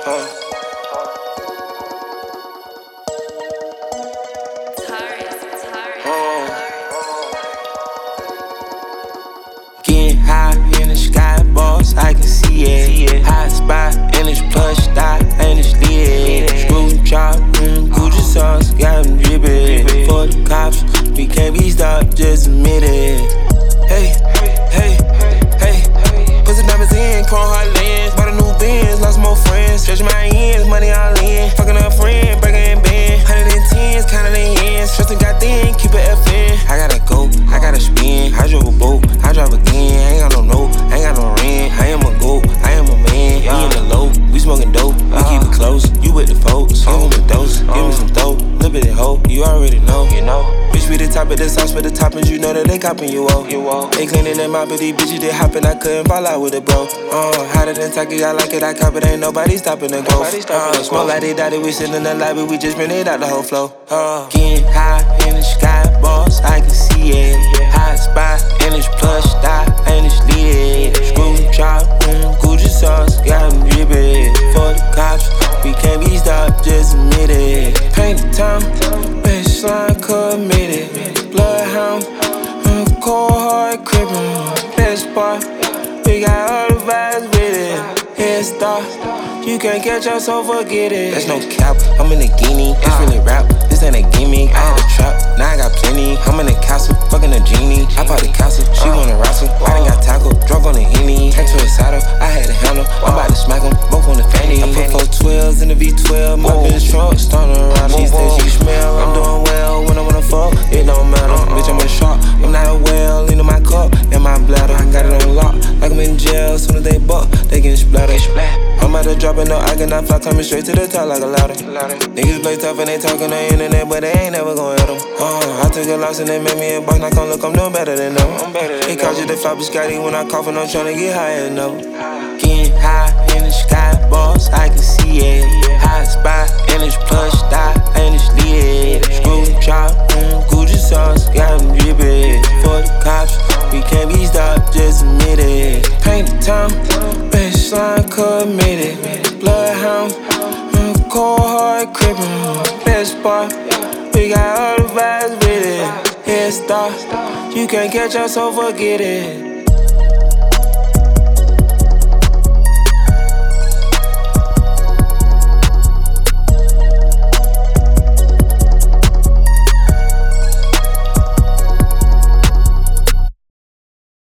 Getting high in the sky, boss, I can see it. Hot spot in this plush dot and it's lit. Screw chop, Gucci sauce, got them drippin'. For the cops, we can't be stopped, just admit it. Hey, hey, hey, put some diamonds in, chrome hard lens. Bought a new Benz, lost more friends. Stretching my ends, money all in. Fucking a friend, breaking in band. 110s, counting in ends. Trustin' got thin, keep it FN. I gotta go, I gotta spin. I drove a boat, I drive again. I ain't got no note, I ain't got no rent. I am a goat, I am a man. We in the low, we smoking dope. We keep it close, you with the folks. Give me the dose, give me some dope. Little bit of hope, you already know. Bitch, we the top of the sauce for the toppings, you know that they copping you all. They cleaning them out, but these bitches they hopping. I couldn't fall out with it, bro. Hotter than Taki, I like it, I cop it. Ain't nobody stopping the growth. Smoke like they died, we sitting in the lobby, we just printed out the whole flow. Getting high in the sky, boss, I can see it. Hot spot in this plush dot and it's lit. Screw chop, Gucci sauce, got them drippin'. For the cops, we can't be stopped, just admit it. Paint the time, baseline committed. Bloodhound, cold hard crippin'. Best part, we got all the vibes with it. Head start, you can't catch us, so forget it. There's no cap, I'm in a guinea. It's really rap, this ain't a gimmick. I had a trap, now I got plenty. I'm in a castle, fucking a genie. I bought the castle, she wanna wrestle. I done got tackled, drunk on the Henny. Came to a saddle, I had to handle. I'm about to smack them, both on the fanny. I put 4 12s in the V12, my bitch trunk, starting to rattle. She said she smell, I'm doing well when I wanna fuck. It don't matter, bitch, I'm a shark. I'm not a whale, into my cup, and my bladder. I got it on lock, like I'm in jail. Soon as they buck, they get splattered. I'm about to drop it, no, I cannot fly, coming straight to the top like a ladder. Niggas play tough and they talk on the internet, but they ain't never gon' hit them. I took a loss and they made me a boss, now come look, I'm doing better than them. They called you the floppy Scotty when I cough and I'm tryna get higher enough. Getting high in the sky, boss, I can see it. Hot spot in this plush dot and it's lit. Screw chop, Gucci sauce, got them drippin'. For the cops, we can't be stopped, just admit it. Paint the time, baseline committed. Bloodhound, cold hard crippin'. Best part, we got all the vibes with it. Head start, you can't catch us, so forget it.